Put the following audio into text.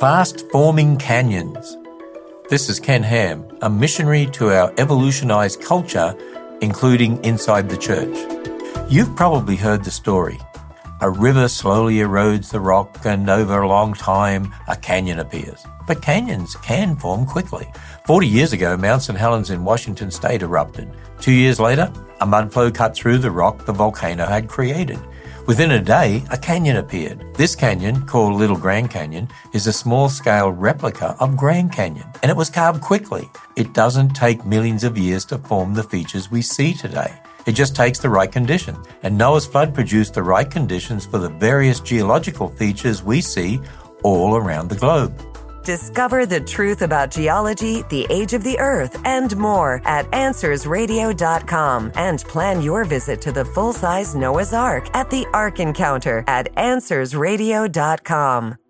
Fast-forming canyons. This is Ken Ham, a missionary to our evolutionized culture, including inside the church. You've probably heard the story. A river slowly erodes the rock and over a long time, a canyon appears. But canyons can form quickly. 40 years ago, Mount St. Helens in Washington state erupted. 2 years later, a mudflow cut through the rock the volcano had created. Within a day, a canyon appeared. This canyon, called Little Grand Canyon, is a small-scale replica of Grand Canyon, and it was carved quickly. It doesn't take millions of years to form the features we see today. It just takes the right conditions, and Noah's flood produced the right conditions for the various geological features we see all around the globe. Discover the truth about geology, the age of the earth, and more at AnswersRadio.com, and plan your visit to the full-size Noah's Ark at the Ark Encounter at AnswersRadio.com.